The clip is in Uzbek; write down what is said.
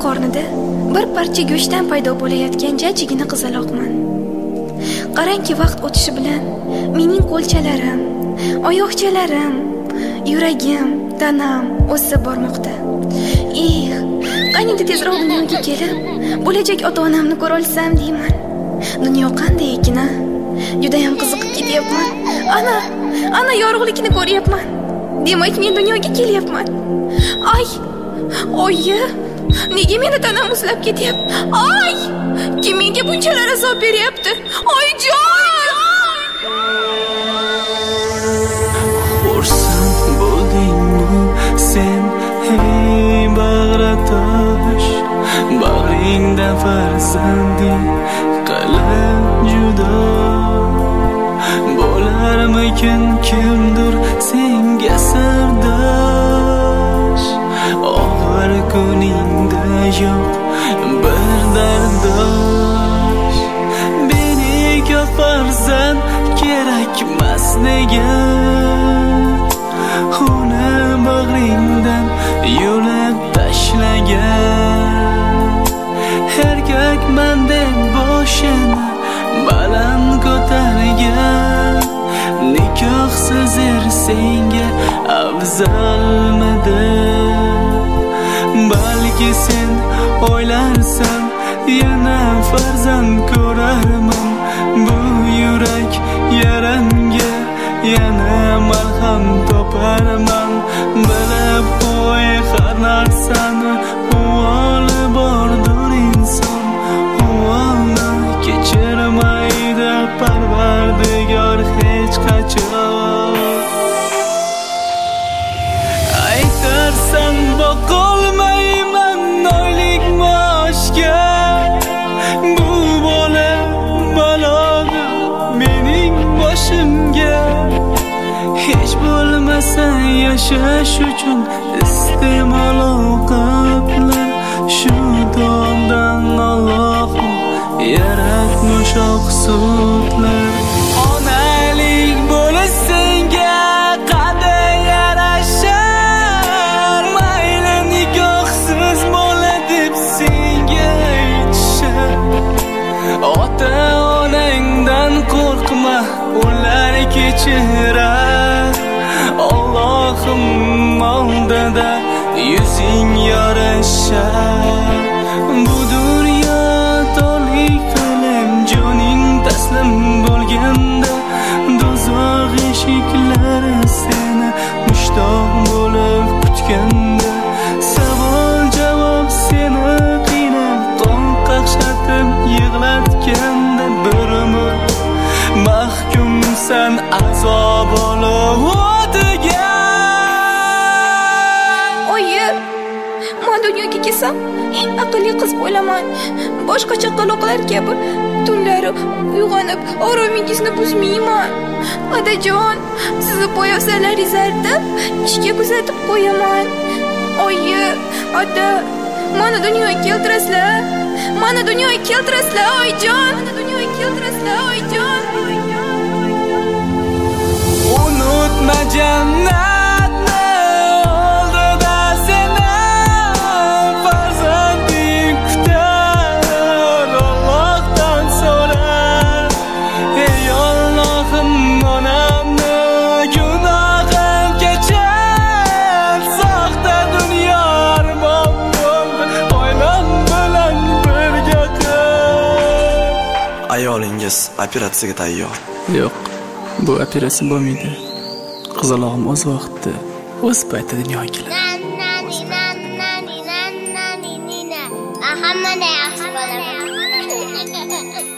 qornida bir parcha go'shtdan paydo bo'layotgan jajjigina qizaloqman. Qarangki, vaqt o'tishi bilan mening qo'lchalarim, oyoqchalarim, yuragim, tanam o'sib bormoqda. Qaniydi tezroq dunyoga kelib, bo'lajak ota-onamni ko'ra olsam deyman. Dunyo qanday ekan? Juda ham qiziqib ketyapman. Ana yorug'likni ko'ryapman. Demak, men dunyoga kelyapman. Oyi, nega meni tanam muzlab ketyapti? Kim menga bunchalar azob beryapti? Oyjon! Xursand bo'ldingmi sen, ey bag'ratosh? Bag'ringda farzanding qalin judo bo'larmikin kimdir senga sirdosh? Og'ir kuningda yo'q bir dardosh. Menga farzand kerakmas nega? Uni bag'ringdan yo'lab tashlagan. Erkakman deb boshini baland ko'targan. Nikohsiz senga afzalmidi? Balki sen o'ylarsan, yana farzand ko'rarman. Bu yurak yaranga yana malham toparman. Bilib qo'y, har narsani uvoli bordir inson. Uvoli kechirmaydi Parvardigor hech qachon. Aytarsan boqolmayman oylik maoshga. Bu bola balodir mening boshimga. Hech bo'lmasa yashash uchun iste'mol ovqatlar. Shu dondan Allohim yaratmish oqsutlar. Onalik bo'lish senga qanday yarashar? Mayli nikohsiz bola deb senga aytishar. Ota-onangdan qo'rqma, ular kechirar. Allohim oldida yuzing yorishar. Bu dunyo torlik qilib joning taslim bo'lganda, do'zax eshiklari seni mushtoq bo'lib kutganda, savol javob seni qiynab qon qaqshatib yig'latganda, bir umr mahkumsan azob olib o'tiga. Men dunyoga kelsam, eng aqlli qiz bo'laman. Boshqa chaqaloqlar kabi tunlari uyg'onib oromingizni buzmayman. Otajon, sizni poyafsalaringizni artib, ishga kuzatib qo'yaman. Ota, meni dunyoga keltirasizlar. Meni dunyoga keltirasizlar, oyijon. Meni dunyoga keltirasizlar, oyijon. Unutma jannat. Ayolingiz operatsiyaga tayyor. Yo'q, bu operatsiya bo'lmaydi. Qizalog'im o'z vaqtida, o'z paytida dunyoga keladi. Hamma yaxshi bo'ladi.